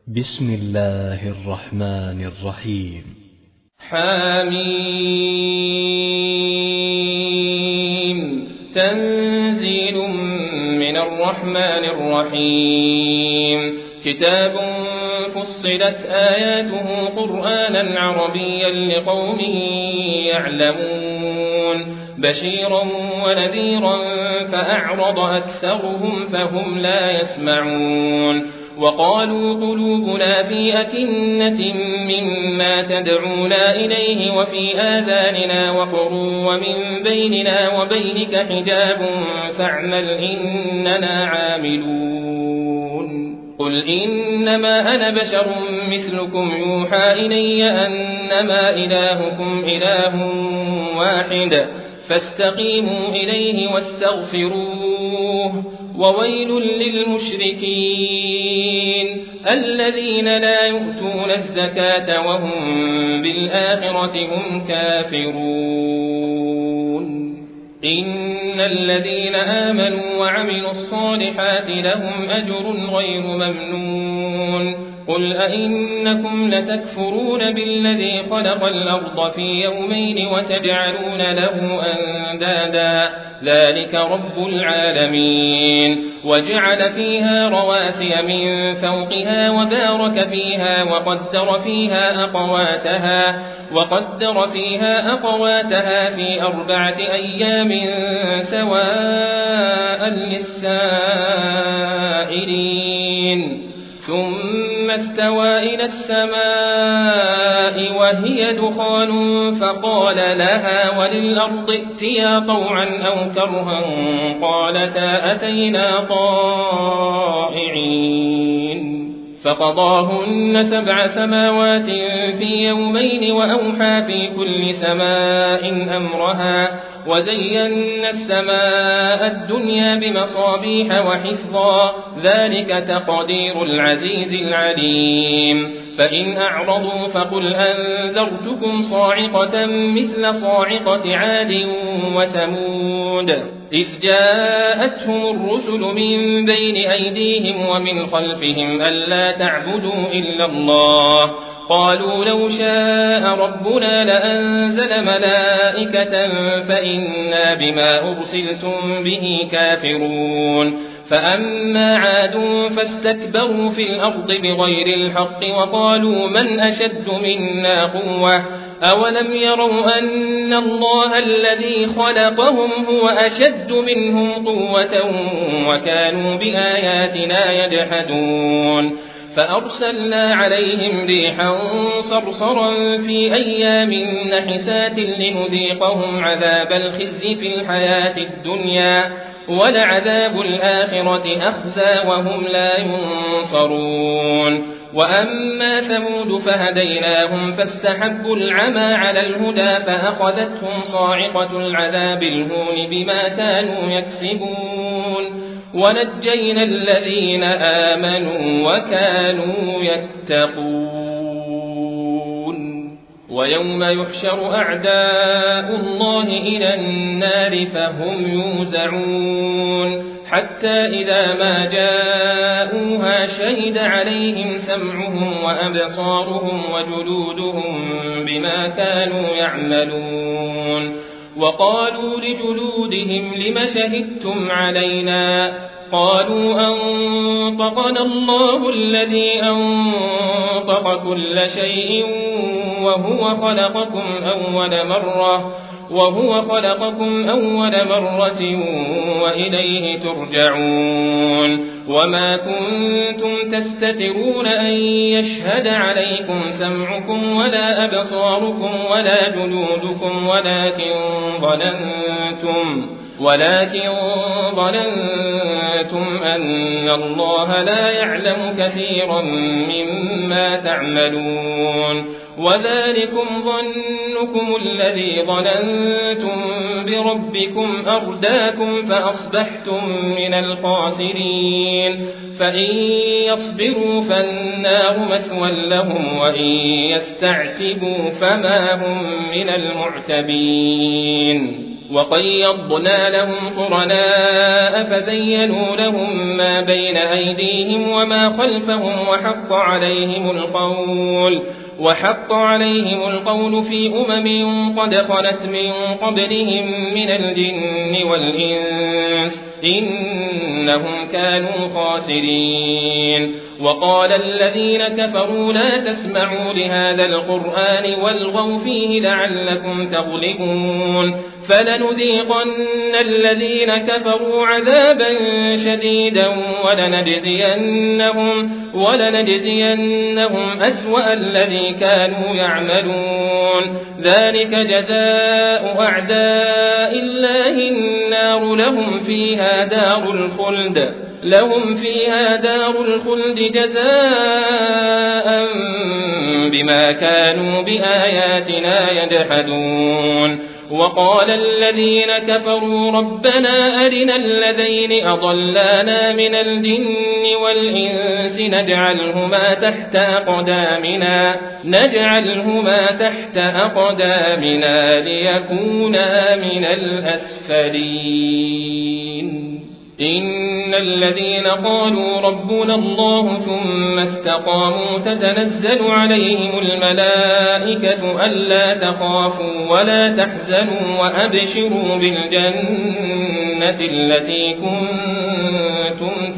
بسم الله الرحمن الرحيم. حميم. تنزيل من الرحمن الرحيم. كتاب فصلت آياته قرآنا عربيا لقوم يعلمون بشيرا ونذيرا فأعرض أكثرهم فهم لا يسمعون وقالوا قلوبنا في أكنة مما تدعونا إليه وفي آذاننا وقر ومن بيننا وبينك حجاب فاعمل إننا عاملون قل إنما أنا بشر مثلكم يوحى إلي أنما إلهكم إله واحد فاستقيموا إليه واستغفروه وويل للمشركين الذين لا يؤتون الزكاة وهم بالآخرة هم كافرون إن الذين آمنوا وعملوا الصالحات لهم أجر غير ممنون قل أئنكم لتكفرون بالذي خلق الأرض في يومين وتجعلون له أندادا ذلك رب العالمين وجعل فيها رواسي من فوقها وبارك فيها وقدر فيها أقواتها في 4 أيام سواء للسائلين ثم استوى إلى السماء وهي دخان فقال لها وللأرض ائتيا طوعا أو كرها قالتا أتينا طائعين فقضاهن 7 سماوات في يومين وأوحى في كل سماء أمرها وزينا السماء الدنيا بمصابيح وحفظا ذلك تقدير العزيز العليم فإن أعرضوا فقل أنذرتكم صاعقة مثل صاعقة عاد وثمود إذ جاءتهم الرسل من بين أيديهم ومن خلفهم ألا تعبدوا إلا الله قالوا لو شاء ربنا لأنزل ملائكة فإنا بما أرسلتم به كافرون فأما عاد فاستكبروا في الأرض بغير الحق وقالوا من أشد منا قوة أولم يروا أن الله الذي خلقهم هو أشد منهم قوة وكانوا بآياتنا يجحدون فأرسلنا عليهم ريحا صرصرا في أيام نحسات لنذيقهم عذاب الخزي في الحياة الدنيا ولعذاب الآخرة أخزى وهم لا ينصرون وأما ثمود فهديناهم فاستحبوا العمى على الهدى فأخذتهم صاعقة العذاب الهون بما كانوا يكسبون ونجينا الذين آمنوا وكانوا يتقون ويوم يحشر أعداء الله إلى النار فهم يوزعون حتى إذا ما جاءوها شهد عليهم سمعهم وأبصارهم وجلودهم بما كانوا يعملون وقالوا لجلودهم لم شهدتم علينا قالوا أنطقنا الله الذي أنطق كل شيء وهو خلقكم أول مرة وإليه ترجعون وما كنتم تستترون أن يشهد عليكم سمعكم ولا أبصاركم ولا جلودكم ولكن ظننتم أن الله لا يعلم كثيرا مما تعملون وذلكم ظنكم الذي ظننتم بربكم أرداكم فأصبحتم من الخاسرين فإن يصبروا فالنار مثوى لهم وإن يستعتبوا فما هم من المعتبين وقيضنا لهم قرناء فزينوا لهم ما بين أيديهم وما خلفهم وحق عليهم القول في قد خلت من قبلهم من الجن والإنس إنهم كانوا خاسرين. وقال الذين كفروا لا تسمعوا لهذا القرآن والغوا فيه لعلكم تغلبون فلنذيقن الذين كفروا عذابا شديدا ولنجزينهم أسوأ الذي كانوا يعملون ذلك جزاء أعداء الله النار لهم فيها دار الخلد جزاء بما كانوا بآياتنا يجحدون. وقال الذين كفروا ربنا أرنا الذين أضلانا من الجن والإنس نجعلهما تحت أقدامنا ليكونا من الأسفلين. إن الذين قالوا ربنا الله ثم استقاموا تتنزل عليهم الملائكة ألا تخافوا ولا تحزنوا وأبشروا بالجنة التي كنتم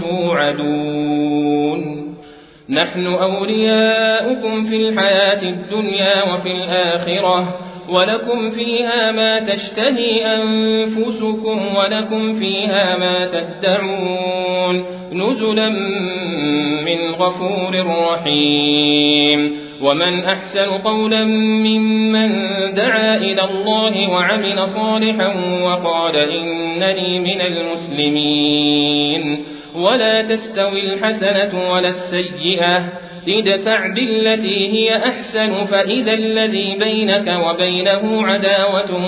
توعدون نحن أولياؤكم في الحياة الدنيا وفي الآخرة ولكم فيها ما تشتهي أنفسكم ولكم فيها ما تدعون نزلا من غفور رحيم. ومن أحسن قولا ممن دعا إلى الله وعمل صالحا وقال إنني من المسلمين. ولا تستوي الحسنة ولا السيئة ادفع بالتي هي أحسن فإذا الذي بينك وبينه عداوة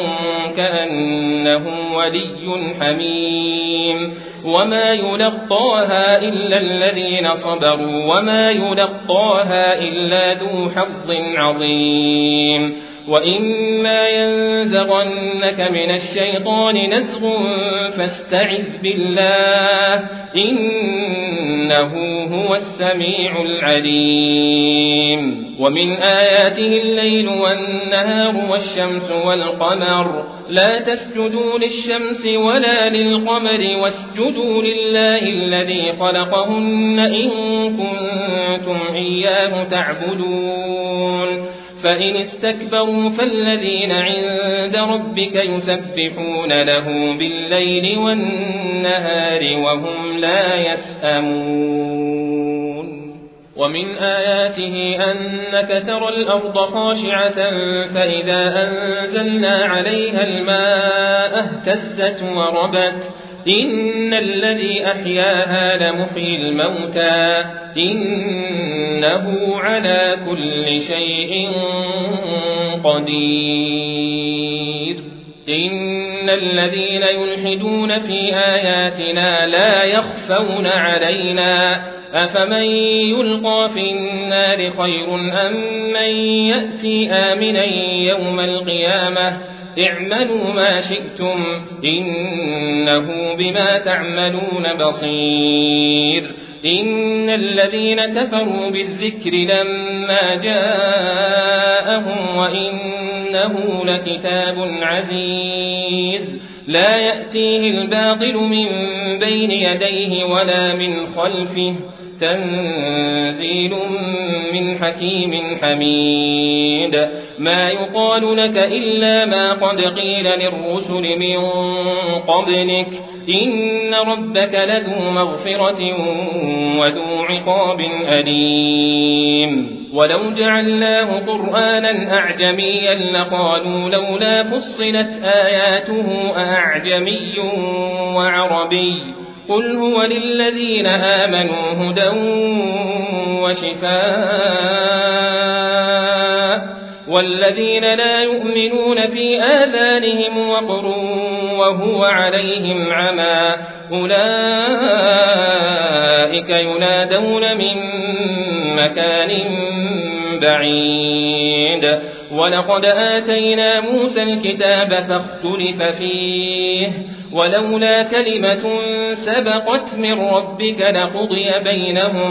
كأنه ولي حميم. وما يلقاها إلا الذين صبروا وما يلقاها إلا ذو حظ عظيم. وإما ينزغنك من الشيطان نزغ فاستعذ بالله إنه هو السميع العليم. ومن آياته الليل والنهار والشمس والقمر لا تسجدوا للشمس ولا للقمر واسجدوا لله الذي خلقهن إن كنتم إياه تعبدون. فإن استكبروا فالذين عند ربك يسبحون له بالليل والنهار وهم لا يسأمون. ومن آياته أنك ترى الأرض خاشعة فإذا أنزلنا عليها الماء اهتزت وربت إن الذي أحياها لمحيي الموتى إنه على كل شيء قدير. إن الذين يلحدون في آياتنا لا يخفون علينا أفمن يلقى في النار خير أم من يأتي آمنا يوم القيامة اعملوا ما شئتم إنه بما تعملون بصير. إن الذين كفروا بالذكر لما جاءهم وإنه لكتاب عزيز لا يأتيه الباطل من بين يديه ولا من خلفه تنزيل من حكيم حميد. ما يقال لك إلا ما قد قيل للرسل من قبلك إن ربك لذو مغفرة وذو عقاب أليم. ولو جعلناه قرآنا أعجميا لقالوا لولا فصلت آياته أعجمي وعربي قل هو للذين آمنوا هدى وشفاء والذين لا يؤمنون في آذانهم وقر وهو عليهم عمى أولئك ينادون من مكان بعيد. ولقد آتينا موسى الكتاب فاختلف فيه ولولا كلمة سبقت من ربك لقضي بينهم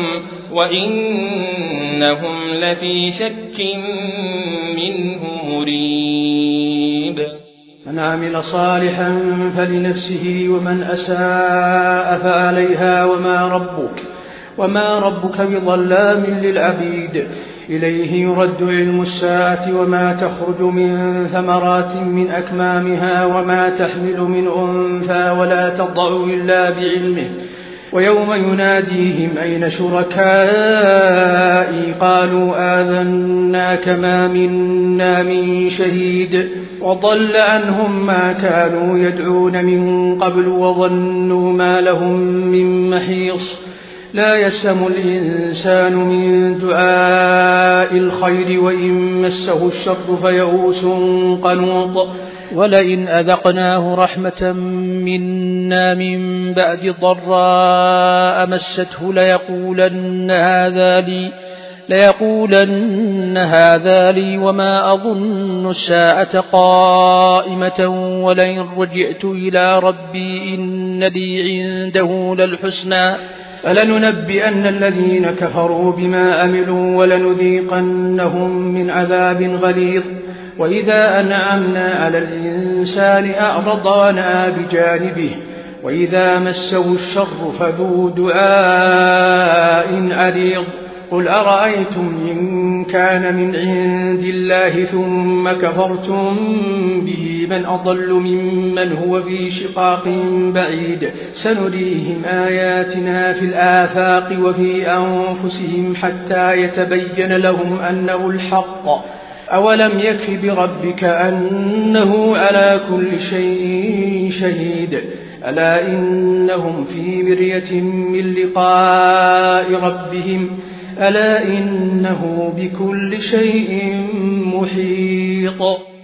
وإنهم لفي شك منه مريب. من عمل صالحا فلنفسه ومن أساء فعليها وما ربك بظلام للعبيد. إليه يرد علم الساعة وما تخرج من ثمرات من أكمامها وما تحمل من أنثى ولا تضع إلا بعلمه. ويوم يناديهم أين شركائي قالوا آذناك ما منا من شهيد وضل عنهم ما كانوا يدعون من قبل وظنوا ما لهم من محيص. لا يسم الإنسان من دعاء الخير وإن مسه الشر فيئوس قنوط. ولئن أذقناه رحمة منا من بعد ضراء مسته ليقولن هذا لي وما أظن الساعة قائمة ولئن رجعت إلى ربي إن لي عنده للحسنى فلننبئن الذين كفروا بما عملوا ولنذيقنهم من عذاب غليظ. وإذا أنعمنا على الإنسان أعرض ونأى بجانبه وإذا مسه الشر فذو دعاء عريض. قل أرأيتم إن كان من عند الله ثم كفرتم به من أضل ممن هو في شقاق بعيد. سنريهم آياتنا في الآفاق وفي أنفسهم حتى يتبين لهم أنه الحق. أولم يكف بربك أنه على كل شيء شهيد. ألا إنهم في مرية من لقاء ربهم ألا إنه بكل شيء محيط.